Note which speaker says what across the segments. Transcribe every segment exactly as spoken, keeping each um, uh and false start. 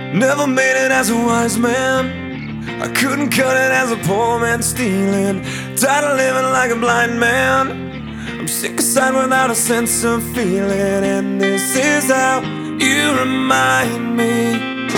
Speaker 1: Never made it as a wise man. I couldn't cut it as a poor man stealing. Tired of living like a blind man. I'm sick aside without a sense of feeling. And this is how you remind me.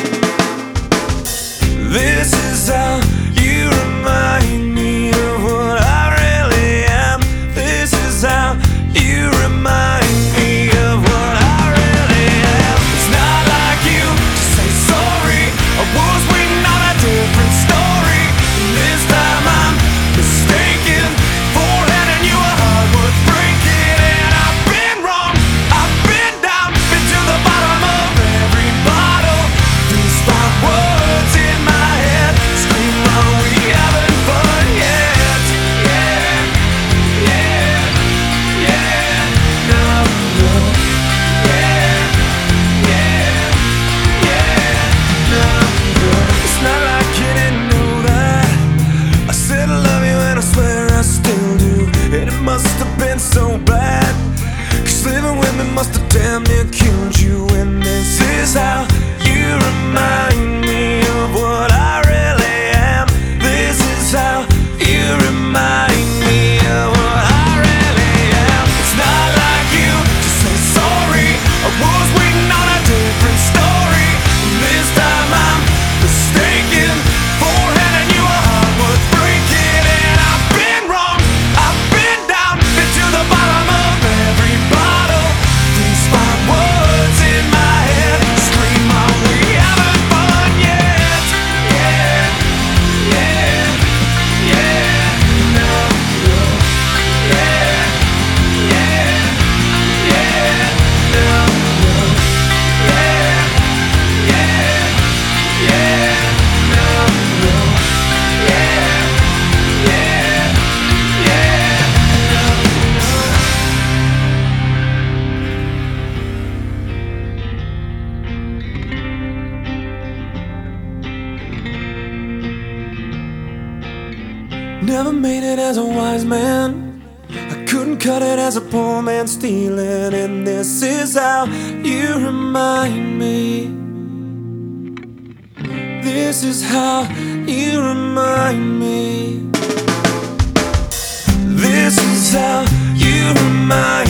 Speaker 1: This is how you remind me of what I really am. This is how you remind me of what I really am. It's not like you to say sorry. I was waiting on a different story. And this time I'm mistaken for handing you a heart worth breaking. And I've been wrong, I've been down, been to the bottom of every bottle. These five words in my head scream, are we having fun yet? Yeah, yeah, yeah, no, no. Yeah, yeah, yeah, no, no. It's not like you didn't know that I said I love you and I swear I still do. And it must have been so bad, 'cause living with me must have damn near killed you. And this is how you remind me of what I really am. This is how you remind me of what I really am. It's not like you to say sorry. I was waiting on a different story. And this time I'm mistaken for handing you a heart worth breaking. And I've been wrong, I've been down, been to the bottom of every bottle. These five words in my head scream, are we having fun yet? Yeah, yeah, yeah, no, no. Yeah, yeah, yeah, no, no. Yeah, yeah, yeah, no, no. Yeah, yeah, yeah, Never made it as a wise man. I couldn't cut it as a poor man stealing. And this is how you remind me. This is how you remind me. This is how you remind me.